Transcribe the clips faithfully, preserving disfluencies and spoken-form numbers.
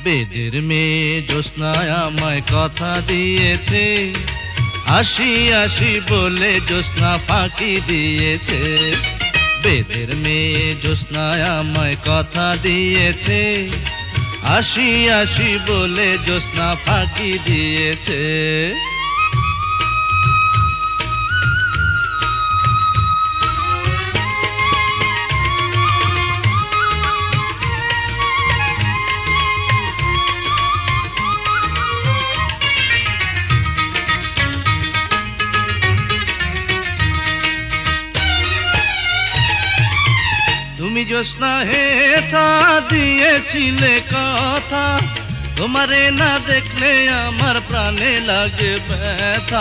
বেদের মেয়ে জ্যোৎস্নায় আমায় কথা দিয়েছে, আসি আসি বলে জ্যোৎস্না ফাঁকি দিয়েছে। বেদের মেয়ে জ্যোৎস্নায় আমায় কথা দিয়েছে, আসি আসি বলে জ্যোৎস্না ফাঁকি দিয়েছে। তুমি জ্যোৎস্না হেথা দিয়েছিলে কথা, তোমারে না দেখলে আমার প্রাণে লাগে ব্যথা।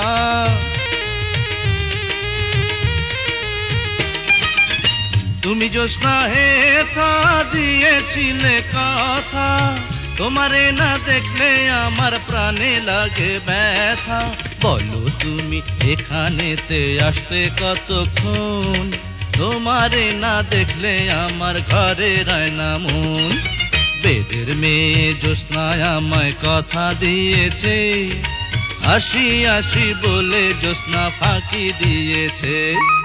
তুমি জ্যোৎস্না হেথা দিয়েছিলে কথা, তোমারে না দেখলে আমার প্রাণে লাগে ব্যথা। বলো তুমি এখানেতে আসতে কতক্ষণ, তোমারে না দেখলে আমার ঘরে রায় না মন। বেদের মেয়ে জ্যোৎস্নায় আমায় কথা দিয়েছে, আসি আসি বলে জ্যোৎস্না ফাঁকি দিয়েছে।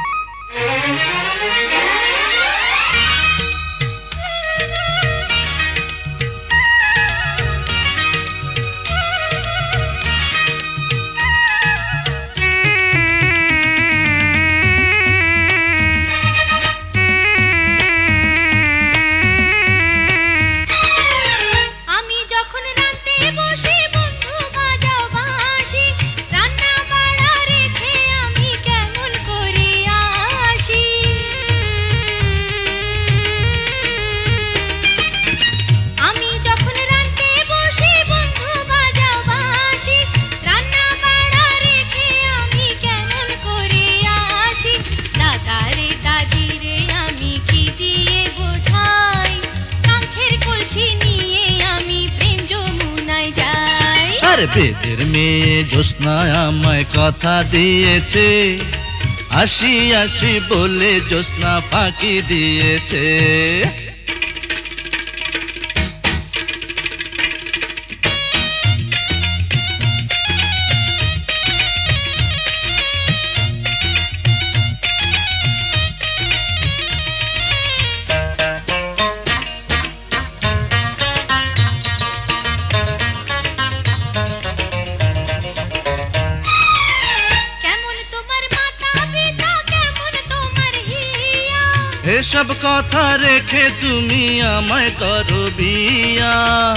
বেদের মেয়ে জ্যোৎস্নায় আমায় কথা দিয়েছে, আসি আসি বলে জ্যোৎস্না ফাঁকি দিয়েছে। এসব কথা রেখে তুমি আমায় করো বিয়া,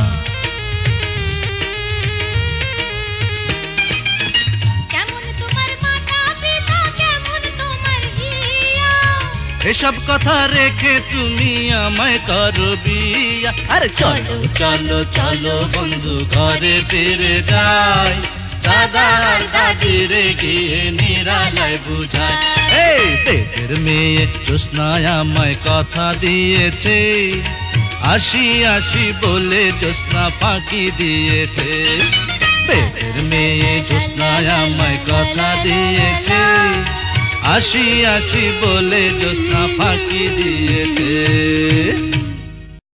এসব কথা রেখে তুমি আমায় করো বিয়া। আরে চলো চলো চলো বন্ধু ঘরে ফিরে যাই, দাদা আর দাদিরে গিয়ে নিরালায় বুঝায়। এই বেদের মেয়ে জ্যোৎস্নায় আমায় কথা দিয়েছে, আসি আসি বলে জ্যোৎস্না ফাঁকি দিয়েছে। বেদের মেয়ে জ্যোৎস্নায় আমায় কথা দিয়েছে, আসি আসি বলে জ্যোৎস্না ফাঁকি দিয়েছে।